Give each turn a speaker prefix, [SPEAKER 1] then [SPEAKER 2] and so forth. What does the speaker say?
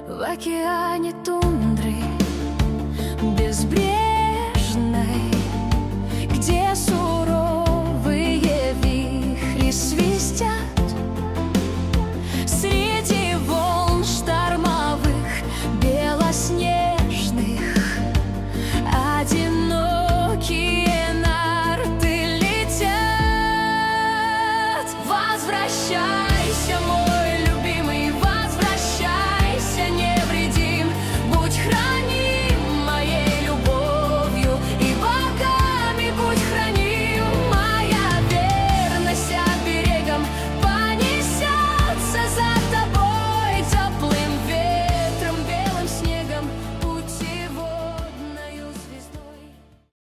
[SPEAKER 1] В океане тундры безбрежной, где суровые вихри свистят, среди волн штормовых белоснежных, одинокие нарты летят. Возвращайся, мой